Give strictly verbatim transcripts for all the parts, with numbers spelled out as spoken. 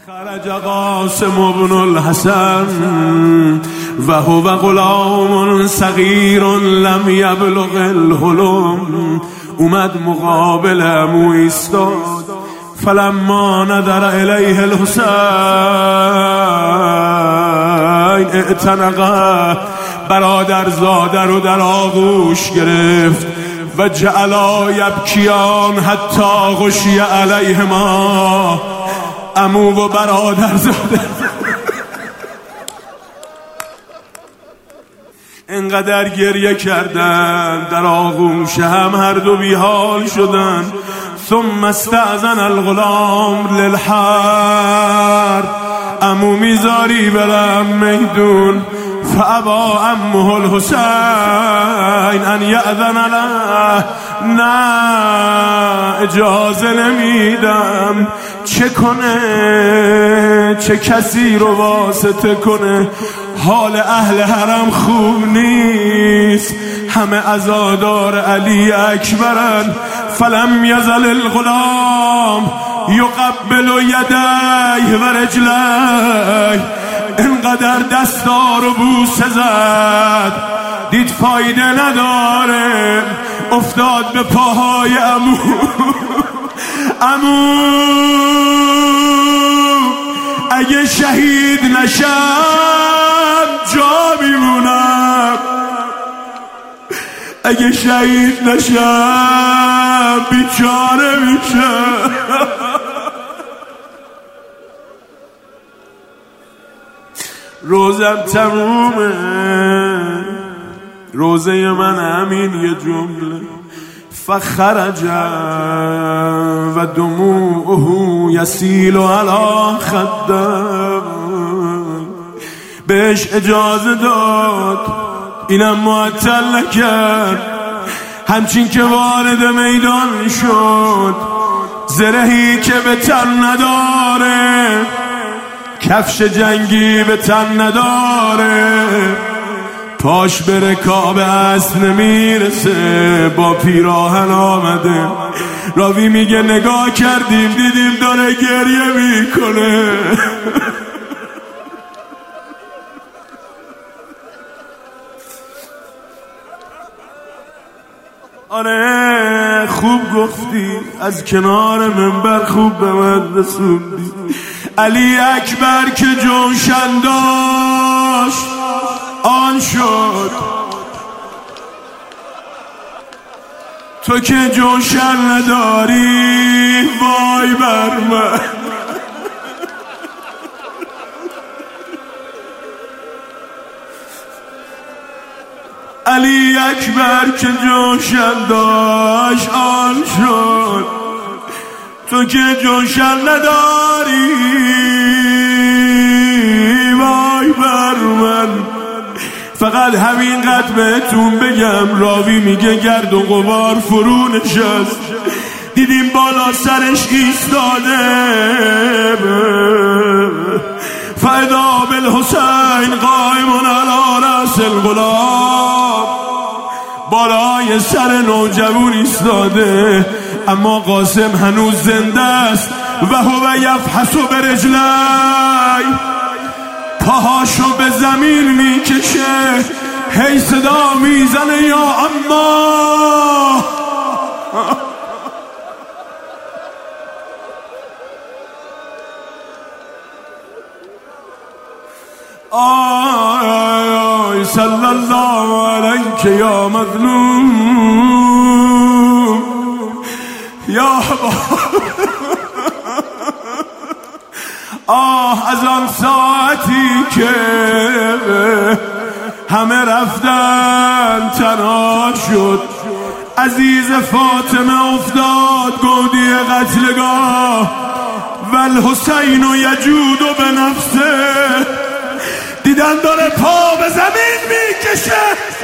خرج قاسم بن الحسن و هو غلام صغیر لم یبلغ الحلم. اومد مقابل عمو ایستاد. فلما نظر الیه الحسین اعتنقه، برادر زاده رو در آغوش گرفت و جعلا یبکیان حتی غشی علیهما. عمو و برادر زاده انقدر گریه کردن در آغوش هم هر دو بیحال شدن. ثم استأذن الغلام للحرب. عمو میذاری برم میدون. فابا عمه الحسین ان یأذن له. نه اجازه نمیدم. چه کنه؟ چه کسی رو واسطه کنه؟ حال اهل حرم خوب نیست، همه عزادار علی اکبرن. فلم یزل الغلام یقبل یدیه و رجلیه. انقدر دستا رو بوسه زد، دید فایده نداره، افتاد به پاهای عمو. عمو اگه شهید نشم جا میمونم، اگه شهید نشم بیچاره میشم. روزم تمومه، روزه من همین یه جمله. فخرج و دموعه یسیل علی خده. بهش اجازه داد، اینم معطل نکرد. همچین که وارد میدان شد، زرهی که به تن نداره، کفش جنگی به تن نداره، پاش به رکاب اسب نمیرسه، با پیراهن آمده. راوی میگه نگاه کردیم دیدیم داره گریه میکنه. آره خوب گفتی، از کنار منبر خوب به من رسوندی. علی اکبر که جوشن داشت آن شد، تو که جوشن نداری وای بر من. علی اکبر که جوشن داشت آن شد، تو که جوشن نداری وای بر من. فقط همینقدر بهتون بگم، راوی میگه گرد و غبار فرو نشست، دیدیم بالا سرش ایستاده. فاذا بالحسین قائم علی رأس الغلام. بالای سر نوجوان ایستاده، اما قاسم هنوز زنده است. و هو یفحص برجلی، پاهاشو به زمین میکشه، هی صدا میزنه یا اما. آی صلی الله علیک یا مظلوم یا آه از آن ساعتی که همه رفتن تنها شد، عزیز فاطمه افتاد گودی قتلگاه. و الحسین یجود به نفسه، دیدن داره پا به زمین میکشه.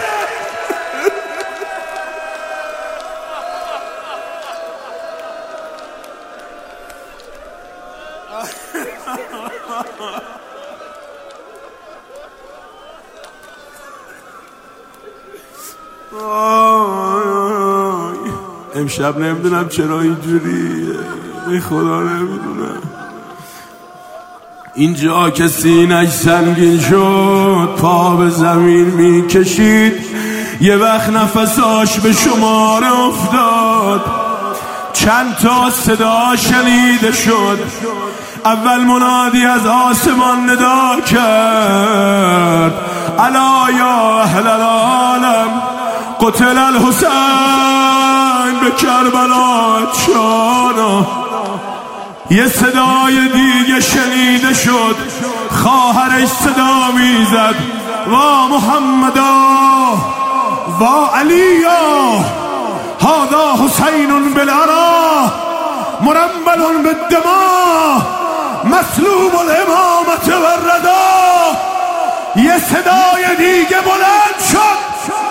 امشب نمیدونم چرا اینجوریه، ای خدا نمیدونم. اینجا که سینه‌اش سنگین شد پا به زمین میکشید، یه وقت نفساش به شمار افتاد، چند تا صدا شنیده شد. اول منادی از آسمان ندا کرد، الا یا اهل العالم قتل الحسین به کربلا چانا. یه صدای دیگه شنیده شد، خواهرش صدا میزد، وا محمدا وا علیا هذا حسین بالعرا مرمل بالدماء مسلوب الامامت والردا. یه صدای دیگه بلند شد،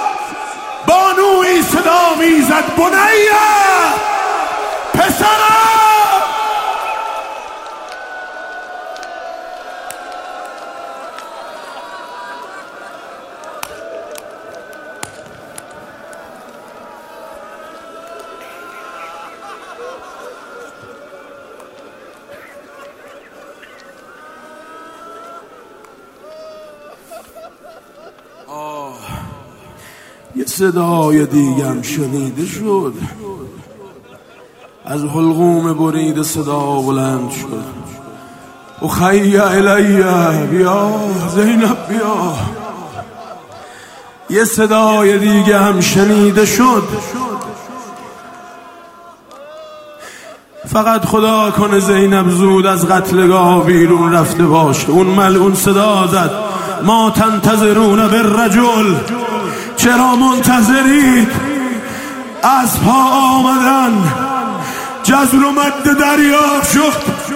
بانوی صدا میزد، بنیه پسرم. یه صدای دیگم شنیده شد، از حلقوم برید صدا بلند شد، اخی الیه بیا زینب بیا. یه صدای دیگه هم شنیده شد، فقط خدا کنه زینب زود از قتلگاه بیرون رفته باشه. اون ملعون صدا زد، ما تنتظرون بالرجل، چرا منتظرید؟ از پا آمدن، جزر و مد دریا شد.